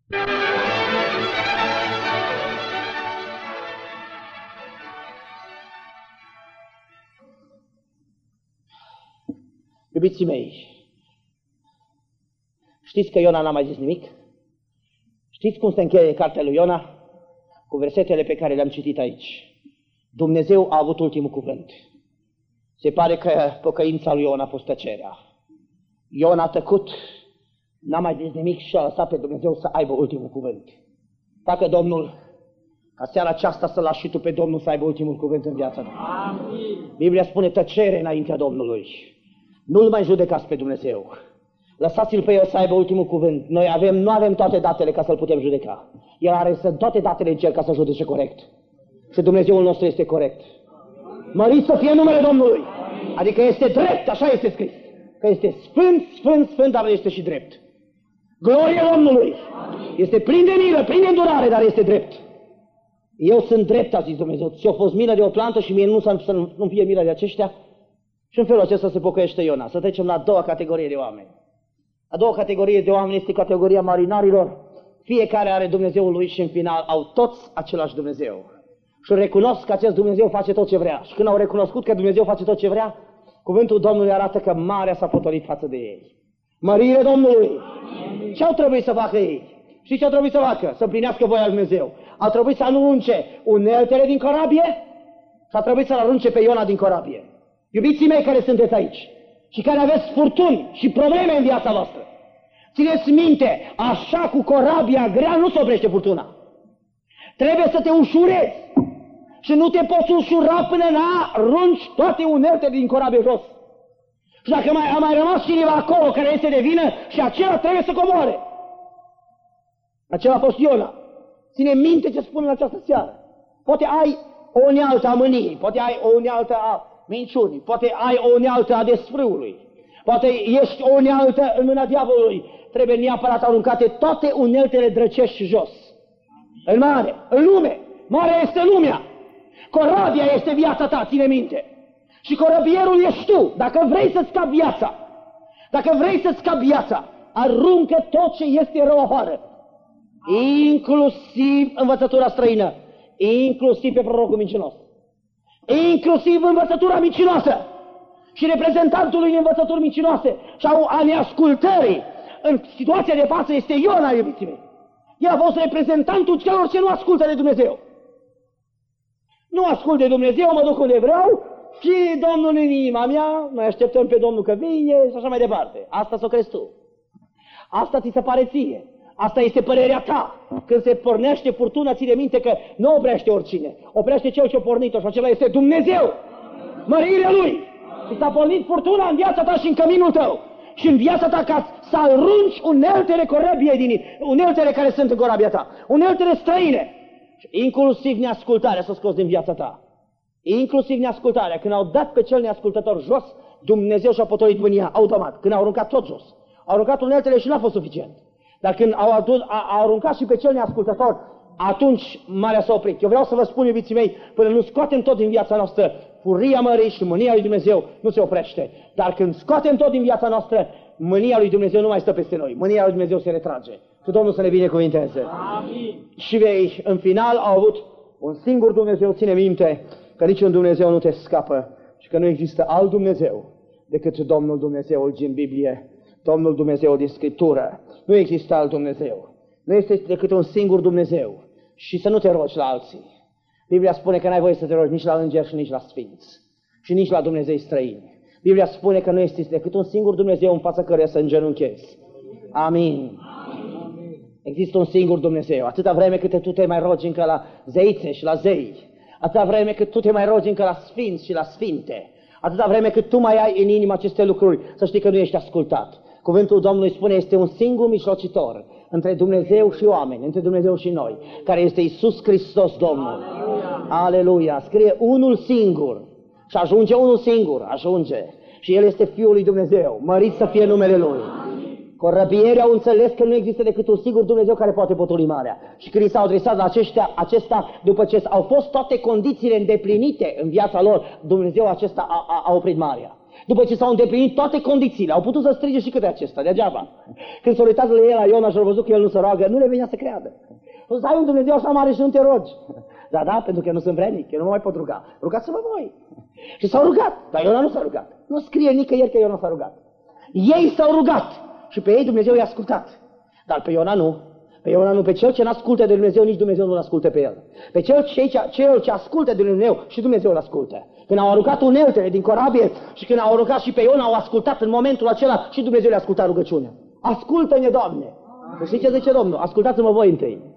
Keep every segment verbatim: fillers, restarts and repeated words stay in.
Iubiții mei, știți că Iona n-a mai zis nimic? Știți cum se încheie cartea lui Iona? Cu versetele pe care le-am citit aici. Dumnezeu a avut ultimul cuvânt. Se pare că pocăința lui Iona a fost tăcerea. Iona a tăcut, n-a mai zis nimic și a lăsat pe Dumnezeu să aibă ultimul cuvânt. Facă Domnul ca seara aceasta să lași și tu pe Domnul să aibă ultimul cuvânt în viața ta. Amin. Biblia spune tăcere înaintea Domnului. Nu-L mai judecați pe Dumnezeu. Lăsați-L pe El să aibă ultimul cuvânt. Noi avem, nu avem toate datele ca să-L putem judeca. El are să toate datele în cer ca să judece corect. Și Dumnezeul nostru este corect. Mărit să fie numele Domnului. Adică este drept, așa este scris. Că este sfânt, sfânt, sfânt, dar este și drept. Glorie Domnului. Este plin de milă, plin de îndurare, dar este drept. Eu sunt drept, a zis Dumnezeu. Ți-a fost milă de o plantă și mie nu să nu fie milă de aceștia. Și în felul acesta se pocăiește Iona. Să trecem la a doua categorie de oameni. A doua categorie de oameni este categoria marinarilor. Fiecare are Dumnezeul lui și în final au toți același Dumnezeu. Și recunosc că acest Dumnezeu face tot ce vrea. Și când au recunoscut că Dumnezeu face tot ce vrea, cuvântul Domnului arată că marea s-a potolit față de ei. Mărire Domnului! Ce au trebuit să facă ei? Și ce au trebuit să facă? Să împlinească voia lui Dumnezeu. Au trebuit să arunce uneltele din corabie și au trebuit să-l arunce pe Iona din corabie. Iubiții mei care sunteți aici și care aveți furtuni și probleme în viața voastră, țineți minte, așa cu corabia grea nu se oprește furtuna. Trebuie să te ușurezi și nu te poți ușura până n-arunci toate uneltele din corabie jos. Și dacă mai, a mai rămas cineva acolo care este de vină și acela trebuie să comoare. Acela a fost Iona. Ține minte ce spun în această seară. Poate ai o unealtă a mâniei, poate ai o unealtă a minciunii, poate ai o unealtă a desfrâului, poate ești o unealtă în mâna diavolului. Trebuie neapărat aruncate toate uneltele drăcești jos. În mare, în lume. Marea este lumea. Corabia este viața ta, ține minte. Și corabierul ești tu. Dacă vrei să-ți scapi viața, dacă vrei să-ți scapi viața, aruncă tot ce este rău afară. Inclusiv învățătura străină, inclusiv pe prorocul mincinos, inclusiv învățătura mincinoasă și reprezentantul unei învățături mincinoase sau a neascultării. În situația de față este Iona, iubiții mei. El a fost reprezentantul celor ce nu ascultă de Dumnezeu. Nu ascult de Dumnezeu, mă duc unde vreau și Domnul în inima mea, noi așteptăm pe Domnul că vine și așa mai departe. Asta s-o crezi tu. Asta ți se pare ție. Asta este părerea ta. Când se pornește furtuna, ține minte că nu oprește oricine. Oprește cel ce a pornit-o și acela este Dumnezeu. Mărirea Lui. Și s-a pornit furtuna în viața ta și în căminul tău. Și în viața ta ca să arunci uneltele corabiei din uneltele care sunt în corabia ta. Uneltele străine. Inclusiv neascultarea s-a scos din viața ta. Inclusiv neascultarea. Când au dat pe cel neascultător jos, Dumnezeu și-a potolit mânia automat. Când au aruncat tot jos. Au aruncat uneltele și n-a fost suficient. Dar când au, adus, a, au aruncat și pe cel neascultător, atunci marea s-a oprit. Eu vreau să vă spun, iubiții mei, până nu scoatem tot din viața noastră, furia mării și mânia lui Dumnezeu nu se oprește. Dar când scoatem tot din viața noastră, mânia lui Dumnezeu nu mai stă peste noi. Mânia lui Dumnezeu se retrage. Că Domnul să ne binecuvinteze. Amin. Și vei, în final, au avut un singur Dumnezeu, ține minte, că niciun Dumnezeu nu te scapă și că nu există alt Dumnezeu decât Domnul Dumnezeul din Biblie, Domnul Dumnezeu din Scriptură. Nu există alt Dumnezeu. Nu este decât un singur Dumnezeu. Și să nu te rogi la alții. Biblia spune că n-ai voie să te rogi nici la îngeri și nici la sfinți. Și nici la Dumnezei străini. Biblia spune că nu este decât un singur Dumnezeu în fața căruia să îngenunchezi. Amin. Amin. Există un singur Dumnezeu. Atâta vreme cât tu te mai rogi încă la zeițe și la zei. Atâta vreme cât tu te mai rogi încă la sfinți și la sfinte. Atâta vreme cât tu mai ai în inimă aceste lucruri, să știi că nu ești ascultat. Cuvântul Domnului spune, este un singur mijlocitor între Dumnezeu și oameni, între Dumnezeu și noi, care este Iisus Hristos Domnul. Aleluia! Aleluia! Scrie unul singur și ajunge unul singur, ajunge. Și El este Fiul lui Dumnezeu, mărit să fie numele Lui. Corăbierii au înțeles că nu există decât un singur Dumnezeu care poate potoli marea. Și când i s-au adresat la aceștia, acesta, după ce au fost toate condițiile îndeplinite în viața lor, Dumnezeu acesta a, a, a oprit marea. După ce s-au îndeplinit toate condițiile, au putut să strige și câte acesta, degeaba. Când s-au uitat la el, la Iona și au văzut că el nu se roagă, nu le venea să creadă. O să ai un Dumnezeu așa mare și nu te rogi. Da, da, pentru că eu nu sunt vrednic, eu nu mă mai pot ruga. Rugați-vă voi. Și s-au rugat, dar Iona nu s-a rugat. Nu scrie nicăieri că Iona s-a rugat. Ei s-au rugat și pe ei Dumnezeu i-a ascultat. Dar pe Iona nu. Pe Iona nu. Pe cel ce n-ascultă de Dumnezeu, nici Dumnezeu nu-l ascultă pe el. Pe cel ce, cel ce ascultă de Dumnezeu și Dumnezeu îl ascultă. Când au aruncat uneltele din corabie și când au aruncat și pe Iona, au ascultat în momentul acela și Dumnezeu le-a ascultat rugăciunea. Ascultă-ne, Doamne! Știi ce zice Domnul? Ascultați-mă voi întâi.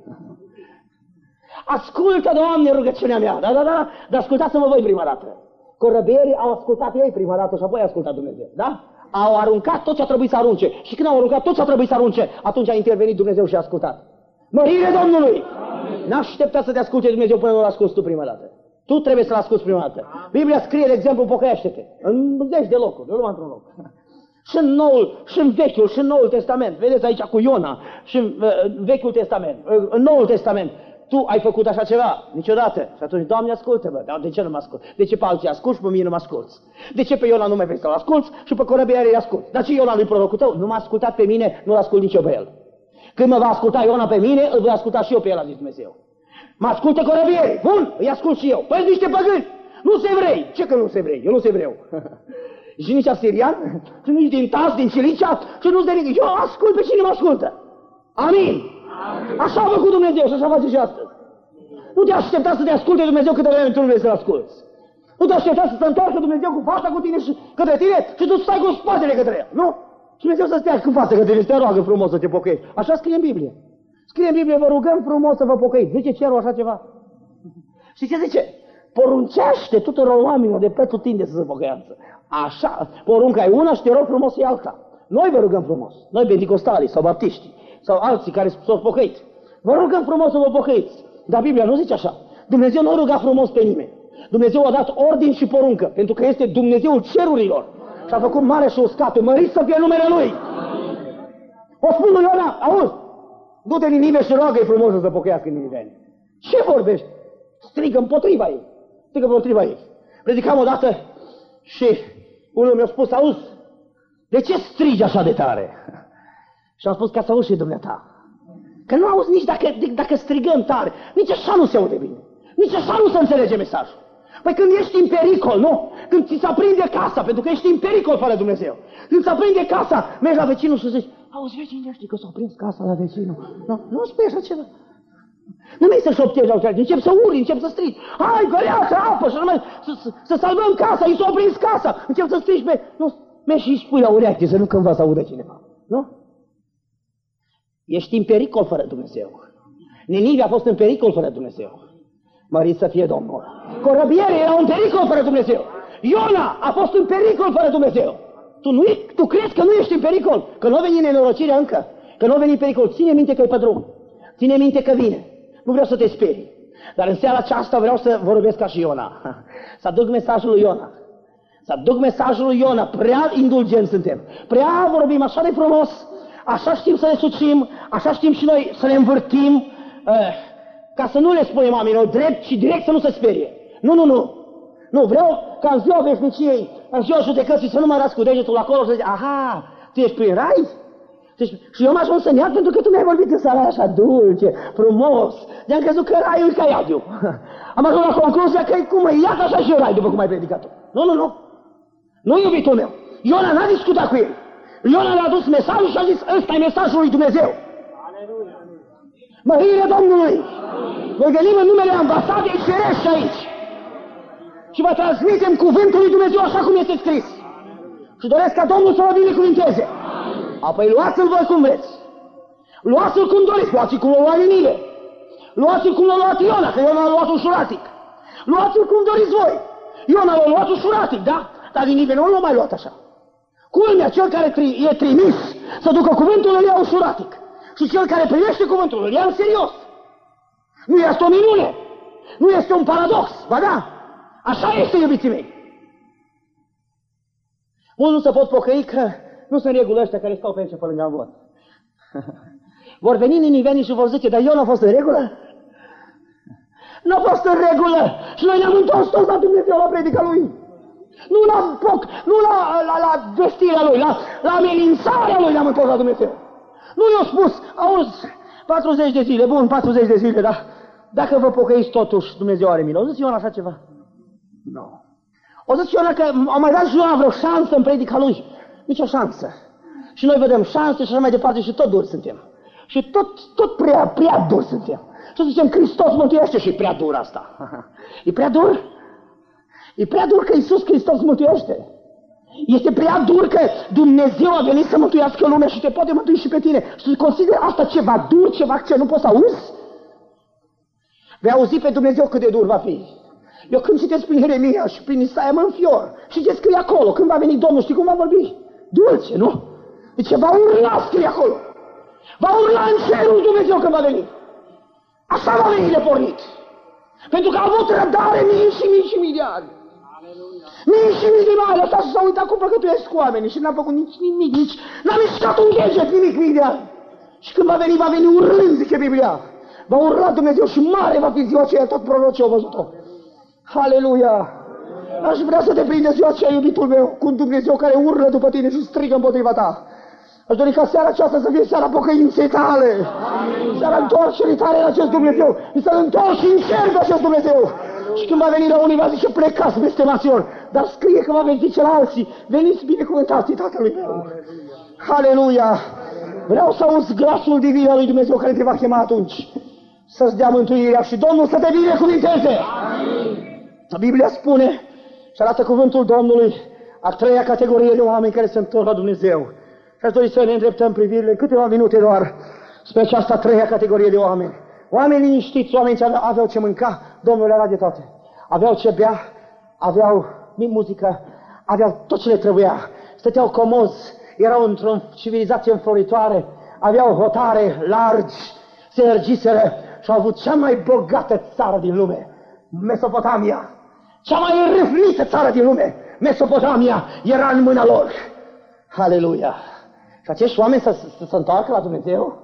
Ascultă, Doamne, rugăciunea mea. Da, da, da, dar ascultați-mă voi prima dată. Corăbierii au ascultat ei prima dată și apoi a ascultat Dumnezeu. Da? Au aruncat tot ce a trebuit să arunce. Și când au aruncat tot ce a trebuit să arunce, atunci a intervenit Dumnezeu și a ascultat. Mărire Domnului! N-aștepta să te asculte Dumnezeu până nu l-asculți tu prima dată. Tu trebuie să-l asculți prima dată. Biblia scrie, de exemplu, pocăiește-te. În zeci de locuri, nu numai într-un loc. Și în Noul, și în Vechiul, și în Noul Testament. Vedeți aici cu Iona, și în uh, Vechiul Testament, uh, în Noul Testament. Tu ai făcut așa ceva? Niciodată. Și atunci, Doamne, ascultă-mă. Dar de ce nu mă ascult? De ce pe alții asculți, pe mine nu mă asculți? De ce pe Iona nu mai vrei să-l asculți și pe corăbierii îi asculți? Dar ce Iona lui prorocul tău? Nu m-a ascultat pe mine, nu-l ascult nici eu pe el. Când mă va asculta Iona pe mine, îl voi asculta și eu pe el, a zis Dumnezeu. Mă ascultă corăbierii. Bun, îi ascult și eu. Păi niște păgâni. Nu se vrei. Ce că nu se vrei? Eu nu se vreau. Și nici asirian, și nici din Tas, din Cilicia, și nu-ți de nimic. Eu ascult pe cine mă ascultă. Amin. Amin. Așa a făcut Dumnezeu și așa face și astăzi. Nu te aștepta să te asculte Dumnezeu câte vreme tu nu vrei să-L asculți. Nu te aștepta să se întoarcă Dumnezeu cu fața cu tine și către tine și tu stai cu spatele către el. Nu? Și Dumnezeu să stea cu fața către tine și te roagă frumos să te pocăiești. Așa scrie în Biblie. Scrie în Biblie, vă rugăm frumos să vă pocăiți. Zice cerul așa ceva? Și ce zice? Poruncește tuturor oamenilor de pretutinde să se pocăiască. Așa, porunca e una și te rog frumos e alta. Noi vă rugăm frumos. Noi penticostalii sau baptiștii sau alții care s-au pocăit. Vă rugăm frumos să vă pocăiți. Dar Biblia nu zice așa. Dumnezeu nu a rugat frumos pe nimeni. Dumnezeu a dat ordin și poruncă, pentru că este Dumnezeul cerurilor. Și a făcut mare și uscată. Mărit să fie numele Lui. O spun lui Iona, auzi, du-te în Ninive și roagă-i frumos să se pocăiască în Niniveni. Ce vorbești? Strigă împotriva ei. Strigă împotriva ei. Predicam odată și unul mi-a spus, auzi, de ce strigi așa de tare? Și am spus, ca să auzi și dumneata. Că nu auzi nici dacă, dacă strigăm tare, nici așa nu se aude bine. Nici așa nu se înțelege mesajul. Păi când ești în pericol, nu? Când ți se aprinde casa, pentru că ești în pericol fără Dumnezeu. Când se aprinde casa, mergi la vecinul și zici, auzi, vecine, știi că s-a prins casa la vecinul. Nu, nu spui așa ceva. Nu mai să șoptezi la cealaltă, încep să uri, încep să strigi. Hai, găleață, apă, și numai să, să, să salvăm casa, i s-a prins casa. Încep să strigi pe... Nu, mergi și îi spui la ureche, să nu cândva să audă cineva. Nu? Ești în pericol fără Dumnezeu. Ninive a fost în pericol fără Dumnezeu. Mărit să fie Domnul. Corăbierii erau în pericol fără Dumnezeu. Iona a fost în pericol fără Dumnezeu. Tu, nu, tu crezi că nu ești în pericol? Că nu a venit nenorocirea încă? Că nu a venit pericol? Ține minte că e pe drum. Ține minte că vine. Nu vreau să te sperii. Dar în seara aceasta vreau să vorbesc ca și Iona. Să aduc mesajul lui Iona. Să aduc mesajul lui Iona. Prea indulgenți suntem. Prea vorbim așa de frumos. Așa știm să ne sucim. Așa știm și noi să ne învârtim. Ca să nu le spunem oamenilor drept și direct să nu se sperie. Nu, nu, nu. Nu, vreau ca în ziua veșniciei, în ziua judecății să nu mă ras cu degetul acolo și să zic, aha, tu ești prin rai? Și eu m-aș ajuns să-mi iad pentru că tu mi-ai vorbit în sala așa dulce, frumos. De-am crezut că raiul e ca iadiu. Am ajuns la concluzia că e cum e iad așa și eu rai, după cum ai predicat tu. Nu, nu, nu. Nu, iubitul meu. Iona n-a discutat cu el. Iona le-a adus mesajul și a zis, ăsta e mesajul lui Dumnezeu. Mărire Domnului! Noi venim în numele ambasadei cerești aici. Și vă transmitem cuvântul lui Dumnezeu așa cum este scris. Și doresc ca Domnul să vă binecuvinteze. Apoi luați-l voi cum vreți. Luați-l cum doriți, luați-l cum l-a luat Ninive. Luați-l cum l-a luat Iona, că Iona a luat un șuratic. Luați-l cum doriți voi. Iona l-a luat un șuratic, da? Dar Ninive nu l-a mai luat așa. Culmea, cel care e trimis să ducă cuvântul îl ia un șuratic. Și cel care primește cuvântul îl ia în serios. Nu este o minune. Nu este un paradox. Ba da, așa este, iubiții mei. Mulți nu se pot pocăi că nu sunt regulă ăștia care stau pe aici pe lângă vot. Vor veni ninivenii și vor zice, dar eu n-a fost în regulă? Nu a fost în regulă. Și noi ne-am întors toți la Dumnezeu la predica Lui. Nu la foc, nu la, la, la vestirea lui, la, la amenințarea lui ne-am întors la Dumnezeu. Nu i-a spus, auzi, patruzeci de zile, bun, patruzeci de zile, dar dacă vă pocăiți totuși, Dumnezeu are milă. O zis Iona așa ceva? Nu. O zis Iona că a mai dat și Iona vreo șansă în predica lui. Nici o șansă. Și noi vedem șanse și așa mai departe și tot dur suntem. Și tot, tot prea, prea dur suntem. Și zicem, Hristos mântuiește și e prea dur asta. E prea dur? E prea dur că Iisus Hristos mântuiește. Este prea dur că Dumnezeu a venit să mântuiască lumea și te poate mântui și pe tine. Și tu consideri asta ceva dur, ceva ce nu poți să auzi? Vei auzi pe Dumnezeu cât de dur va fi. Eu când citesc prin Ieremia și prin Isaia mă înfior. Și ce scrie acolo? Când va veni Domnul, știi cum va vorbi? Dulce, nu? Deci va urla, scrie acolo. Va urla în cerul Dumnezeu când va veni. Așa va veni de pornit. Pentru că a avut răbdare mii și mii și mii de ani. Mii și mii de ani. Asta și s-a uitat cum păcătuiesc cu oamenii și n-a făcut nici nimic, nici n-a mișcat un deget, nimic mii de ani. Și când va veni, va veni urlând, zice Biblia. Va urla Dumnezeu și mare va fi ziua aceea, tot prorocii au văzut-o. Haleluia! Aș vrea să te prinde ziua aceea, iubitul meu, cu un Dumnezeu care urlă după tine și strigă împotriva ta. Aș dori ca seara aceasta să fie seara pocăinței tale. Amin. Seara întoarcerii tale în acest Dumnezeu. Și să-L întorci în cer pe acest Dumnezeu. Amin. Și când va veni la unii, va zice, plecați blestemaților. Dar scrie că va veni zice la alții, veniți binecuvântați Tatălui meu. Haleluia! Vreau să auzi glasul divin al lui Dumnezeu care te va chema atunci. Să-ți dea mântuirea și Domnul să te binecuvinteze. Biblia spune și arată cuvântul Domnului a treia categorie de oameni care se întorc la Dumnezeu. Și aș dori să ne îndreptăm privirile în câteva minute doar spre această a treia categorie de oameni. Oameni liniștiți, oameni ce aveau, aveau ce mânca, Domnul era de toate. Aveau ce bea, aveau muzică, aveau tot ce le trebuia. Stăteau comozi, erau într-o civilizație înfloritoare, aveau hotare largi, se lărgiseră și au avut cea mai bogată țară din lume, Mesopotamia. Cea mai râvnită țară din lume, Mesopotamia, era în mâna lor. Haleluia! Și acești oameni să se întoarcă la Dumnezeu?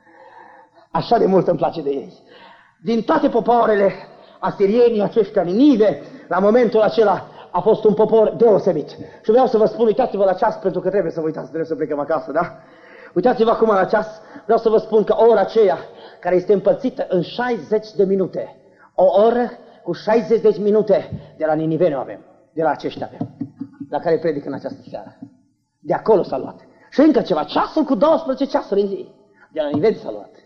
Așa de mult îmi place de ei. Din toate popoarele, asirienii aceștia, Ninive, la momentul acela a fost un popor deosebit. Și vreau să vă spun, uitați-vă la ceas, pentru că trebuie să vă uitați, trebuie să plecăm acasă, da? Uitați-vă acum la ceas, vreau să vă spun că ora aceea, care este împărțită în șaizeci de minute, o oră cu șaizeci de minute, de la Niniveni o avem, de la aceștia avem, la care predic în această seară. De acolo s-a luat. Și încă ceva, ceasul cu douăsprezece ceasuri în zi, de la Niniveni s-a luat.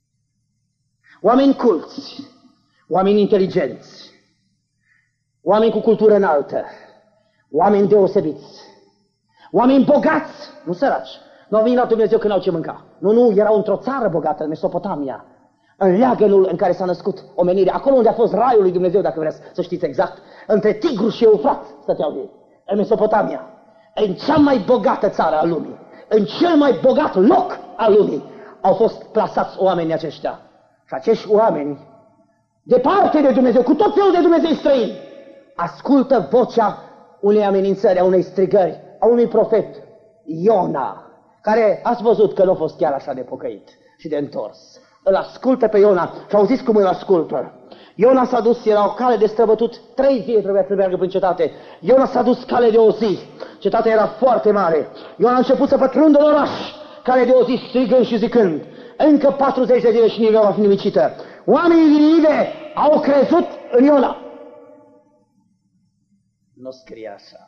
Oameni culți, oameni inteligenți, oameni cu cultură înaltă, oameni deosebiți, oameni bogați, nu săraci. Nu au venit la Dumnezeu când au ce mânca. Nu, nu, erau într-o țară bogată, în Mesopotamia, în leagănul în care s-a născut omenirea, acolo unde a fost raiul lui Dumnezeu, dacă vreți să știți exact, între Tigru și Eufrat stăteau ei, în Mesopotamia, în cea mai bogată țară a lumii, în cel mai bogat loc al lumii, au fost plasați oamenii aceștia. Și acești oameni, departe de Dumnezeu, cu tot felul de Dumnezei străini, ascultă vocea unei amenințări, a unei strigări, a unui profet, Iona, care ați văzut că nu a fost chiar așa de pocăit și de întors. Îl ascultă pe Iona și auziți cum îl ascultă. Iona s-a dus, era o cale de străbătut, trei zile trebuia să meargă prin cetate. Iona s-a dus cale de o zi, cetatea era foarte mare. Iona a început să pătrundă în oraș, cale de o zi, strigând și zicând, încă patruzeci de zile și Ninive va fi nimicită. Oamenii din Ninive au crezut în Iona. Nu scrie așa.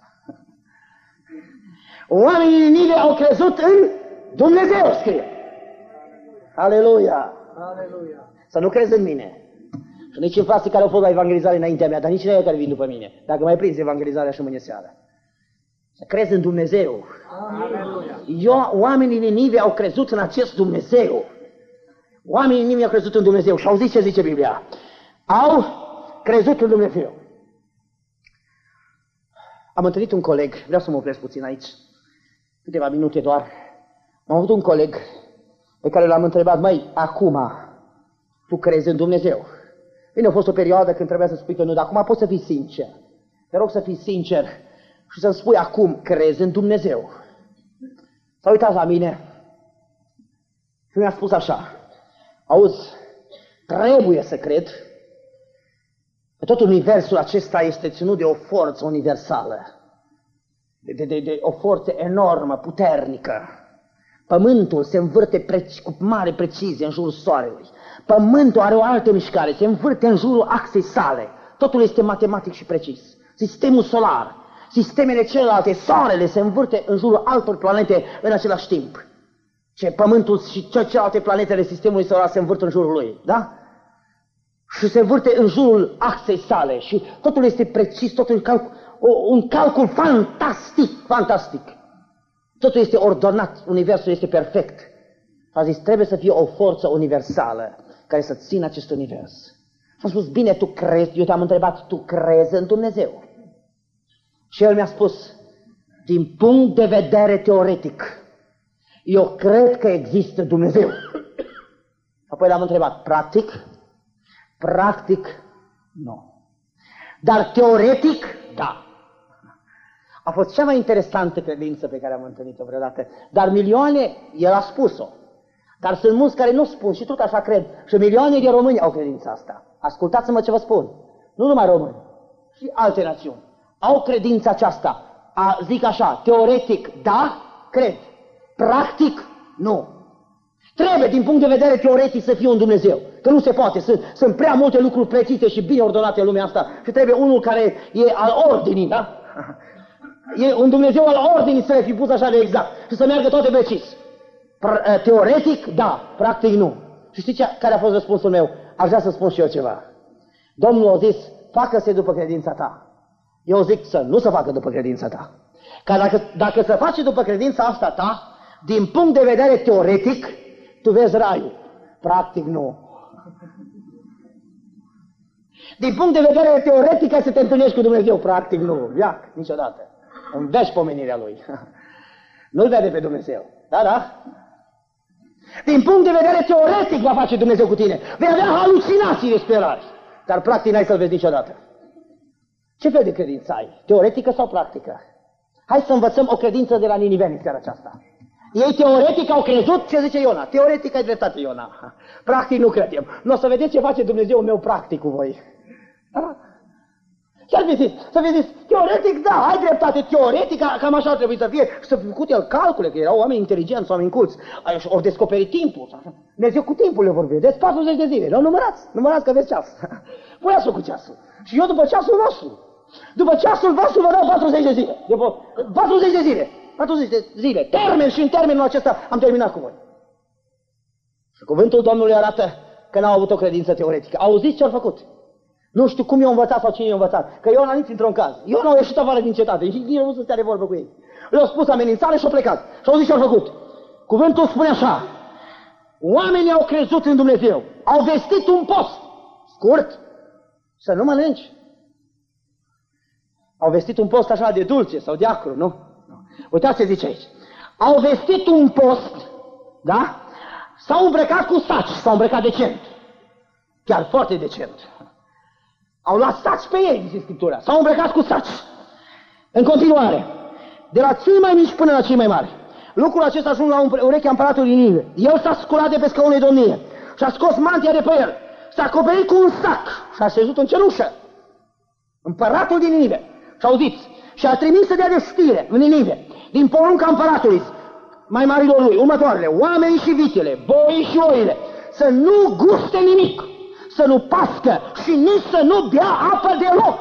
Oamenii din Ninive au crezut în Dumnezeu, scrie. Aleluia! Aleluia! Să nu crezi în mine. Și nici în frații care au fost la evangelizare înaintea mea, dar nici în ei care vin după mine. Dacă mai prinzi evangelizarea și mâine seara. Să crezi în Dumnezeu. Aleluia! Eu, oamenii din Ninive au crezut în acest Dumnezeu. Oamenii din Ninive au crezut în Dumnezeu. Și auziți ce zice Biblia. Au crezut în Dumnezeu. Am întâlnit un coleg, vreau să mă opresc puțin aici, câteva minute doar. Am avut un coleg pe care l-am întrebat, măi, acum tu crezi în Dumnezeu? Bine, a fost o perioadă când trebuia să spui că nu, dar acum poți să fii sincer. Te rog să fii sincer și să-mi spui acum, crezi în Dumnezeu? S-a uitat la mine și mi-a spus așa, auzi, trebuie să cred că tot universul acesta este ținut de o forță universală. de, de, de o forță enormă, puternică. Pământul se învârte preci, cu mare precizie în jurul soarelui. Pământul are o altă mișcare, se învârte în jurul axei sale. Totul este matematic și precis. Sistemul solar, sistemele celelalte, soarele se învârte în jurul altor planete în același timp. Ce Pământul și celelalte planetele sistemului solar se învârt în jurul lui, da? Și se învârte în jurul axei sale și totul este precis, totul este calcul, un calcul fantastic, fantastic. Totul este ordonat, universul este perfect. A zis, trebuie să fie o forță universală care să țină acest univers. Și am spus, bine, tu crezi, eu te-am întrebat, tu crezi în Dumnezeu? Și el mi-a spus, din punct de vedere teoretic, eu cred că există Dumnezeu. Apoi l-am întrebat, practic? Practic, nu. Dar teoretic, da. A fost cea mai interesantă credință pe care am întâlnit-o vreodată. Dar milioane, el a spus-o. Dar sunt mulți care nu spun și tot așa cred. Și milioane de români au credința asta. Ascultați-mă ce vă spun. Nu numai români, și alte națiuni. Au credința aceasta. A, zic așa, teoretic, da, cred. Practic, nu. Trebuie, din punct de vedere teoretic, să fie un Dumnezeu. Că nu se poate. Sunt, sunt prea multe lucruri precise și bine ordonate în lumea asta. Și trebuie unul care e al ordinii, da? E un Dumnezeu al ordinii să le fi pus așa de exact. Și să meargă toate precis. Teoretic, da. Practic, nu. Și știți care a fost răspunsul meu? Aș vrea să spun și eu ceva. Domnul a zis, facă-se după credința ta. Eu zic să nu se facă după credința ta. Că dacă, dacă se face după credința asta ta, din punct de vedere teoretic, tu vezi raiul. Practic nu. Din punct de vedere teoretic, să te întâlnești cu Dumnezeu. Practic nu. Viac, niciodată. Îmi vezi pomenirea Lui. Nu-L vede pe Dumnezeu. Da, da? Din punct de vedere teoretic va face Dumnezeu cu tine. Vei avea halucinații de sperare. Dar practic n-ai să-L vezi niciodată. Ce fel de credință ai? Teoretică sau practică? Hai să învățăm o credință de la niniveni în seara aceasta. Ei teoretic au crezut ce zice Iona. Teoretic ai dreptate, Iona. Practic nu credem. Nu o să vedeți ce face Dumnezeu meu practic cu voi. Da? Ce-ați zis? Să vedeți, teoretic, da, ai dreptate, teoretic, cam așa ar trebui să fie. Și să fi făcut el calcule, că erau oameni inteligenți, oameni culți. Ori descoperit timpul. Dumnezeu cu timpul le vorbi. Vedeți patruzeci de zile. Nu, numărați, numărați că aveți ceas. Voi ați făcut ceasul. Și eu după ceasul vostru. După ceasul vostru vă dau patruzeci de zile. După patruzeci de zile. patruzeci de zile. Termen și în termenul acesta am terminat cu voi. Și cuvântul Domnului arată că n-au avut o credință teoretică. Auziți ce au făcut? Nu știu cum i-au învățat sau cine i-a învățat. Că Iona nici într-un caz. Iona a ieșit afară din cetate. Și nici nu să stea de vorbă cu ei. Le-au spus amenințare și au plecat. Și au zis ce au făcut. Cuvântul spune așa. Oamenii au crezut în Dumnezeu. Au vestit un post. Scurt. Să nu mănânci. Au vestit un post așa de dulce sau de acru, nu? Uitați ce zice aici. Au vestit un post, da? S-au îmbrăcat cu saci. S-au îmbrăcat decent. Chiar foarte decent. Au luat saci pe ei, zice Scriptura. S-au îmbrăcat cu saci. În continuare, de la cei mai mici până la cei mai mari. Lucrul acesta ajung la urechea împăratului Ninive. El s-a sculat de pe scaunul de domnie și a scos mantia de pe el. S-a acoperit cu un sac și a șezut în cenușă. Împăratul din Ninive. Și auziți, și a trimis să dea de știre în Ninive, din porunca împăratului, mai marilor lui, următoarele, oamenii și vitele, boii și oile, să nu guste nimic, să nu pască și nici să nu bea apă deloc.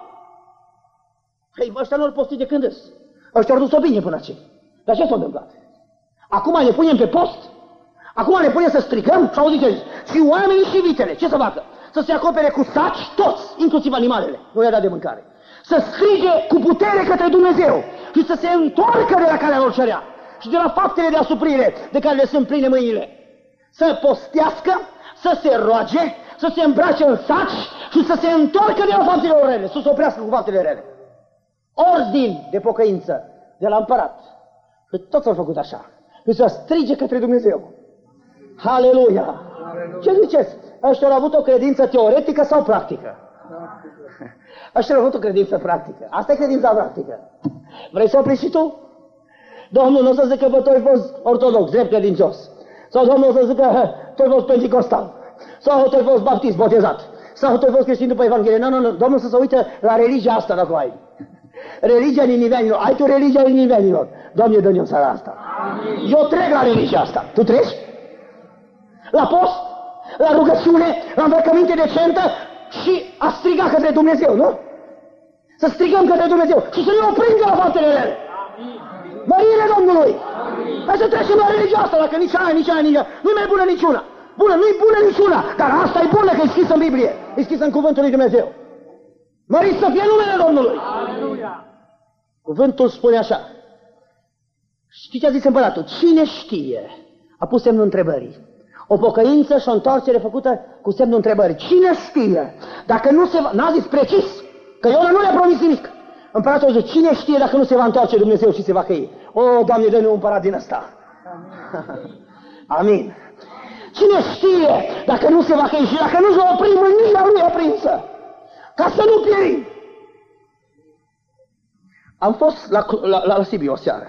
Hei, ăștia nu-l postit de când îs. Ăștia au dus-o bine până aici. Dar ce s-a întâmplat? Acum ne punem pe post? Acum ne punem să strigăm? Și auziți, și oamenii și vitele, ce să facă? Să se acopere cu saci toți, inclusiv animalele, nu le-a dat de mâncare. Să strige cu putere către Dumnezeu și să se întoarcă de la calea lor cerea și de la faptele de asuprire de care le sunt pline mâinile. Să postească, să se roage, să se îmbrace în saci și să se întoarcă de la faptele lor rele, să se oprească cu faptele rele. Ordin de pocăință de la împărat. Și toți au făcut așa. Și să strige către Dumnezeu. Haleluia! Ce ziceți? Ăștia au avut o credință teoretică sau practică? Ăștia au avut o credință practică. Asta e credința practică. Vrei să oprești și tu? Domnul nu o să zică că tu ai fost ortodox, drept credincios. Sau Domnul o să zică că tu ai fost penticostal. Sau tu ai fost baptist, botezat. Sau tu ai fost creștin după Evanghelie. Nu, nu, nu. Domnul să se uită la religia asta dacă ai. Religia ninivenilor. Ai tu religia ninivenilor. Doamne, dă-ne în seara asta. Amin. Eu trec la religia asta. Tu treci? La post? La rugăciune? La îmbrăcăminte decentă? Și a striga către Dumnezeu, nu? Să strigăm către Dumnezeu și să ne oprim de la faptele rele. Mărire Domnului! Amin. Hai să trecem la religia asta, dacă nici aia, nici aia, nici aia. Nu-i mai bună niciuna. Bună, nu-i bună niciuna, dar asta e bună că e scris în Biblie. E scris în cuvântul lui Dumnezeu. Măriți să fie numele Domnului! Aleluia! Cuvântul spune așa. Știi ce a zis împăratul? Cine știe? A pus semnul întrebării. O pocăință și o întoarcere făcută cu semnul întrebării. Cine știe? Dacă nu se va... N-a zis precis, că Iona nu le-a promis nimic. Împăratul a zis, cine știe dacă nu se va întoarce Dumnezeu și se va căi? O, Doamne, dă-ne un împărat din ăsta. Amin. Amin. Cine știe dacă nu se va căi și dacă nu se va opri mânia lui aprinsă? Ca să nu pierim. Am fost la, la, la, la Sibiu o seară.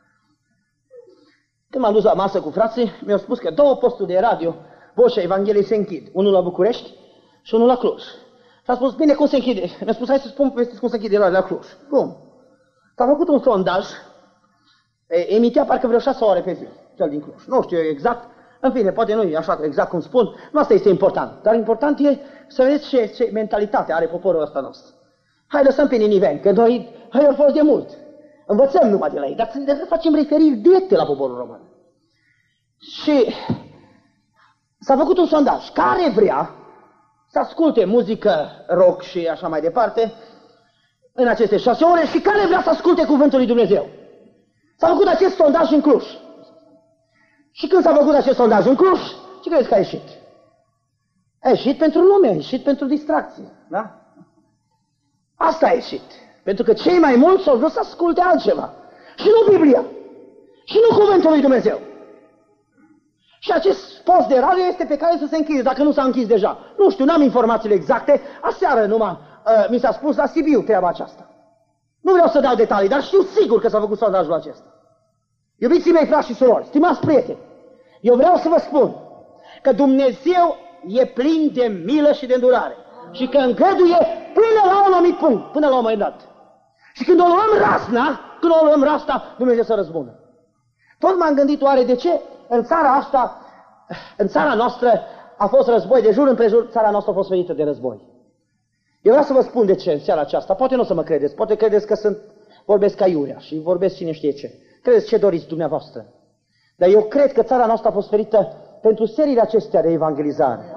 Când m-am dus la masă cu frații, mi-au spus că două posturi de radio, Vocea Evangheliei, se închid. Unul la București și unul la Cluj. Și am spus, bine, cum se închide? Mi-a spus, hai să spun cum se închide radio la Cluj. Cum? S-a făcut un sondaj, emitea parcă vreo șase ore pe zi, cel din Cluj. Nu știu exact, în fine, poate nu e așa exact cum spun, nu asta este important. Dar important e să vedeți ce, ce mentalitate are poporul ăsta nostru. Hai, lăsăm pe niniveni, că noi, hai, au fost de mult. Învățăm numai de la ei, dar să facem referiri directe la poporul român. Și s-a făcut un sondaj. Care vrea să asculte muzică, rock și așa mai departe în aceste șase ore și care vrea să asculte cuvântul lui Dumnezeu? S-a făcut acest sondaj în Cluj. Și când s-a făcut acest sondaj în Cluj, ce crezi că a ieșit? A ieșit pentru lume, a ieșit pentru distracție. Da? Asta a ieșit. Pentru că cei mai mulți au vrut să asculte altceva. Și nu Biblia. Și nu cuvântul lui Dumnezeu. Și acest post de radio este pe care să se închide, dacă nu s-a închis deja. Nu știu, n-am informațiile exacte. Aseară numai uh, mi s-a spus la Sibiu treaba aceasta. Nu vreau să dau detalii, dar știu sigur că s-a făcut sondajul acesta. Iubiții mei, frați și surori, stimați prieteni, eu vreau să vă spun că Dumnezeu e plin de milă și de îndurare. Și că îngăduie până la un anumit punct, până la un moment dat. Și când o luăm rasna, când o luăm rasna, Dumnezeu să răzbună. Tot m-am gândit oare de ce în țara asta, în țara noastră a fost război, de jur împrejur țara noastră a fost ferită de război. Eu vreau să vă spun de ce în seara aceasta, poate nu o să mă credeți, poate credeți că sunt, vorbesc ca iurea și vorbesc cine știe ce. Credeți ce doriți dumneavoastră. Dar eu cred că țara noastră a fost ferită pentru seriile acestea de evangelizare.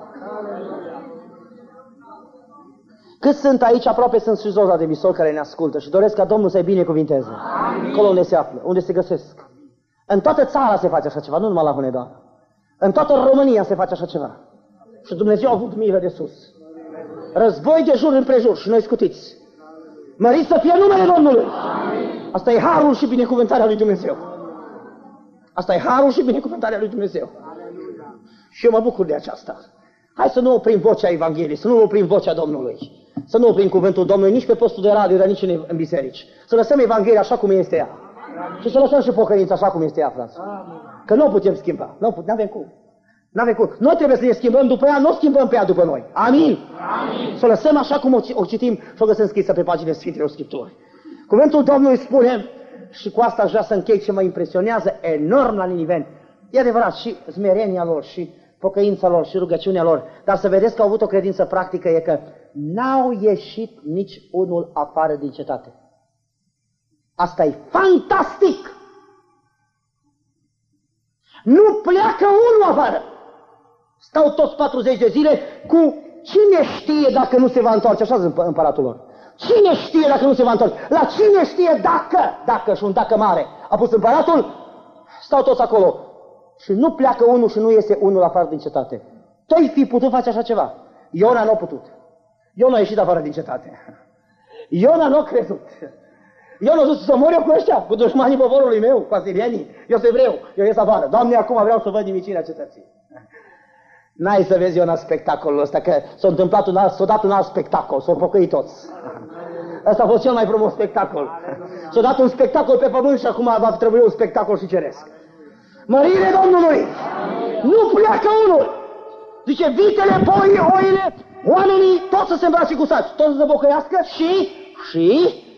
Cât sunt aici, aproape sunt și zoza de visor care ne ascultă și doresc ca Domnul să-i binecuvinteze. Acolo unde se află, unde se găsesc. În toată țara se face așa ceva, nu numai la Hunedoara. În toată România se face așa ceva. Și Dumnezeu a avut milă de sus. Război de jur împrejur și noi scutiți. Măriți să fie numele Domnului. Asta e harul și binecuvântarea lui Dumnezeu. Asta e harul și binecuvântarea lui Dumnezeu. Și eu mă bucur de aceasta. Hai să nu oprim vocea Evangheliei, să nu oprim vocea Domnului. Să nu oprim cuvântul Domnului nici pe postul de radio, dar nici în, în biserici. Să lăsăm Evanghelia așa cum este ea. Și să lăsăm și pocăința așa cum este ea, frate. Că nu o putem schimba. Nu avem cum. N-avem cum. Noi trebuie să ne schimbăm după ea, nu o schimbăm pe ea după noi. Amin. Amin. Să o lăsăm așa cum o, o citim și o găsim scrisă pe paginile Sfintelor Scripturi. Cuvântul Domnului spune, și cu asta aș vrea să închei ce mă impresionează enorm la Niniveni. E adevărat, și smerenia lor, și pocăința lor, și rugăciunea lor. Dar să vedeți că au avut o credință practică, e că n-au ieșit nici unul afară din cetate. Asta e fantastic! Nu pleacă unul afară! Stau toți patruzeci de zile cu cine știe dacă nu se va întoarce, așa zic împăratul lor. Cine știe dacă nu se va întoarce? La cine știe dacă, dacă și un dacă mare a pus împăratul, stau toți acolo. Și nu pleacă unul și nu iese unul afară din cetate. Tu-ai fi putut face așa ceva. Iona nu a putut. Iona a ieșit afară din cetate. Iona nu a crezut. Iona a zis să mor eu cu ăștia, cu dușmanii poporului meu, cu asirienii. Eu sunt evreu, eu ies afară. Doamne, acum vreau să văd nimicirea cetății. N-ai să vezi Iona spectacolul ăsta, că s-a întâmplat un alt, s-a dat un alt spectacol, s-au pocăit toți. Ăsta a fost cel mai frumos spectacol. S-a dat un spectacol pe pământ și acum va trebui un spectacol și ceresc. Mărire Domnului! Nu pleacă unul! Zice, vitele, boii, oile, oamenii, toți să se îmbrace cu saci, toți să se pocăiască și, și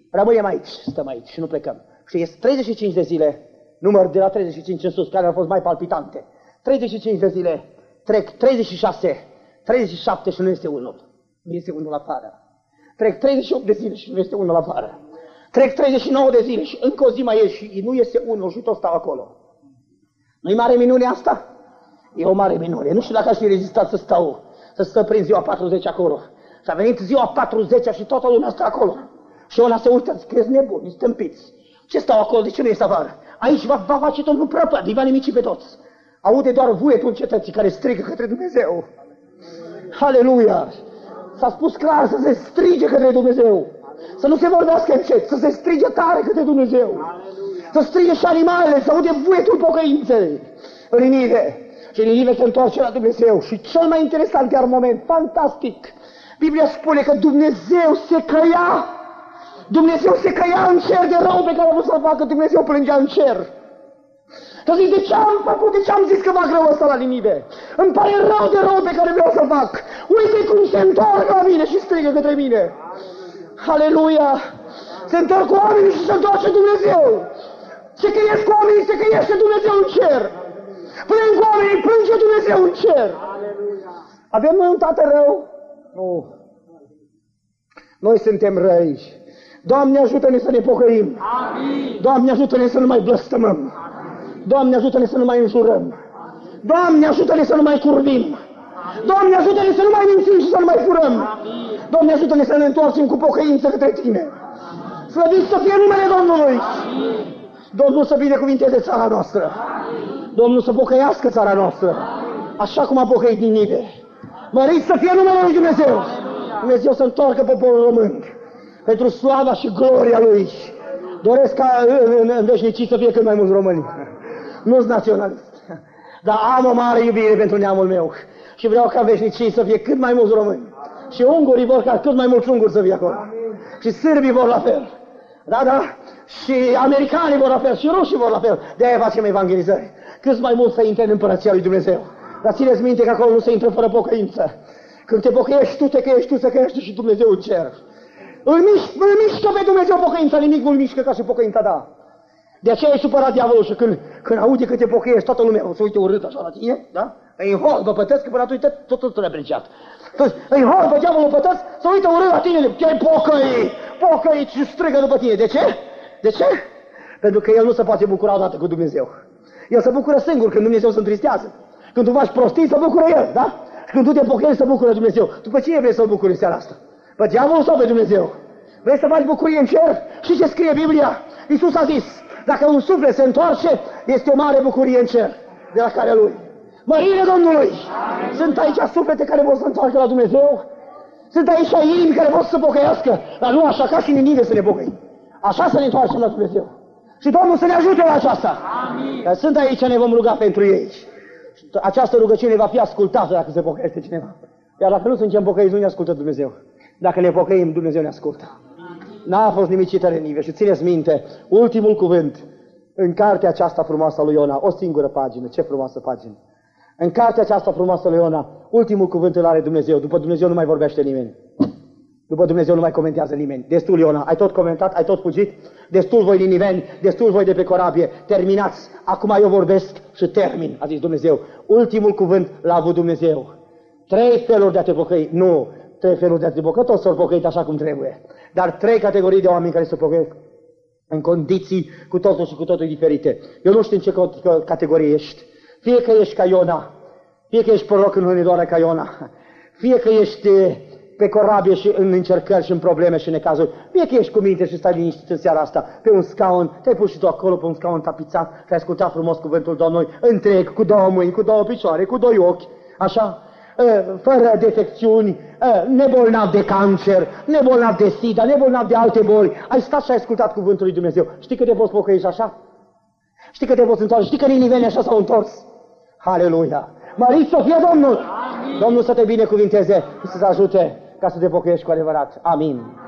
Rămânem aici, stăm aici și nu plecăm. Și este treizeci și cinci de zile, număr de la treizeci și cinci în sus, care au fost mai palpitante. treizeci și cinci de zile, trec treizeci și șase, treizeci și șapte și nu este unul. Nu este unul afară. Trec treizeci și opt de zile și nu este unul afară. Trec treizeci și nouă de zile și încă o zi mai e și nu este unul și tot stau acolo. Nu-i mare minune asta? E o mare minune. Nu știu dacă aș fi rezistat să stau, să stau prin ziua patruzeci acolo. Și a venit ziua patruzecea și toată lumea stă acolo. Și ona se uită, zic, ești nebuni, stâmpiți. Ce stau acolo? De ce nu ești afară? Aici va, va face tot un prăpăd, îi va nimici pe toți. Aude doar vuietul cetății care strigă către Dumnezeu. Aleluia! S-a spus clar să se strige către Dumnezeu. Să nu se vorbească încet, să se strige tare către Dumnezeu. Să strige și animalele, să aude vuietul pocăinței. În Ninive. Și Ninive se întoarce la Dumnezeu. Și cel mai interesant chiar moment, fantastic, Biblia spune că Dumnezeu se căia. Dumnezeu se căia în cer de rău pe care a vrut să-l facă. Dumnezeu plângea în cer. Că zic, de ce am făcut, de ce am zis că fac rău ăsta la Ninive? Îmi pare rău de rău pe care vreau să fac. Uite cum se întorc la mine și strigă către mine. Aleluia! Se întorc oamenii și se întoarce Dumnezeu. Se căiesc oamenii, se căiește Dumnezeu în cer. Plâng oamenii, plânge Dumnezeu în cer. Avem noi un tată rău? Nu. Noi suntem răi. Doamne, ajută-ne să ne pocăim. Amin. Doamne, ajută-ne să nu mai blăstămăm. Doamne, ajută-ne să nu mai înjurăm. Doamne, ajută-ne să nu mai curvim. Doamne, ajută-ne să nu mai mințim și să nu mai furăm. Doamne, ajută-ne să ne întoarcem cu pocăință către Tine. Slăvit să fie numele Domnului. Domnul să binecuvinteze țara noastră. Domnul să pocăiască țara noastră. Așa cum a pocăit Ninive. Mărit să fie numele lui Dumnezeu. Dumnezeu să întoarcă poporul român. Pentru slava și gloria Lui. Doresc ca în, în veșnicii să fie cât mai mulți români. Nu-s naționalist. Dar am o mare iubire pentru neamul meu. Și vreau ca în veșnicii să fie cât mai mulți români. Și ungurii vor ca cât mai mulți unguri să fie acolo. Și sârbii vor la fel. Da, da. Și americanii vor la fel. Și rușii vor la fel. De-aia facem evangelizări. Cât mai mult să intre în împărăția lui Dumnezeu. Dar țineți minte că acolo nu se intră fără pocăință. Când te pocăiești tu, te căiești tu, se căiește și Dumnezeu în cer. Îl, miș- îl mișcă pe Dumnezeu pocăința, nimic nu îl mișcă ca și pocăința ta. De aceea e supărat diavolul și când, când aude că te pocăiești, toată lumea o să uite urât așa la tine, da? Îi înholbă pătăți, că până atunci tot tot neapreciat. Îi înholbă diavolul pătăți, să uite urât la tine, te-ai pocăit, pocăit și strigă după tine. De ce? De ce? Pentru că el nu se poate bucura odată cu Dumnezeu. El se bucură singur când Dumnezeu se întristează. Când tu faci prostii, se bucură el, da? Și când tu te pocăiești, se bucură Dumnezeu. Tu pe cine vrei să-l bucuri în seara asta? Pe diavolul sau pe Dumnezeu? Vrei să faci bucurie în cer? Și ce scrie Biblia? Iisus a zis, dacă un suflet se întoarce, este o mare bucurie în cer, de la care lui. Mărire Domnului! Amin. Sunt aici suflete care vor să întoarcă la Dumnezeu? Sunt aici inimi care vor să se pocăiască? Dar nu așa ca și Ninive să ne pocăim. Așa să ne întoarcem la Dumnezeu. Și Domnul să ne ajute la aceasta. Amin. Că sunt aici, ne vom ruga pentru ei. Această rugăciune va fi ascultată dacă se pocăiește cineva. Iar dacă nu suntem pocăiți, nu ne ascultă Dumnezeu. Dacă ne pocăim, Dumnezeu ne ascultă. N-a fost nimicită Ninive. Și țineți minte, ultimul cuvânt în cartea aceasta frumoasă lui Iona, o singură pagină, ce frumoasă pagină. În cartea aceasta frumoasă lui Iona, ultimul cuvânt îl are Dumnezeu. După Dumnezeu nu mai vorbește nimeni. După Dumnezeu nu mai comentează nimeni. Destul, Iona, ai tot comentat, ai tot fugit. Destul voi niniveni, destul voi de pe corabie. Terminați, acum eu vorbesc și termin, a zis Dumnezeu. Ultimul cuvânt l-a avut Dumnezeu. Trei feluri de a te pocăi. Nu, trei feluri de a te pocăi, toți s-au pocăit așa cum trebuie. Dar trei categorii de oameni care se pocăiesc în condiții cu totul și cu totul diferite. Eu nu știu în ce categorie ești. Fie că ești ca Iona, fie că ești proroc în hânidoare ca Iona, fie că ești pe corabie și în încercări și în probleme și în necazuri, fie că ești cu minte și stai liniștit în seara asta, pe un scaun, te-ai pus și tu acolo pe un scaun tapizat și ai ascultat frumos cuvântul Domnului, întreg, cu două mâini, cu două picioare, cu doi ochi, așa, fără defecțiuni, nebolnav de cancer, nebolnav de sida, nebolnav de alte boli. Ai stat și ai ascultat cuvântul lui Dumnezeu. Știi că te poți pocăi și așa? Știi că te poți întoarce? Știi că ninivenii așa s-au întors? Aleluia! Mărit să fie Domnul! Amin. Domnul să te binecuvinteze și să te ajute ca să te pocăiești cu adevărat. Amin.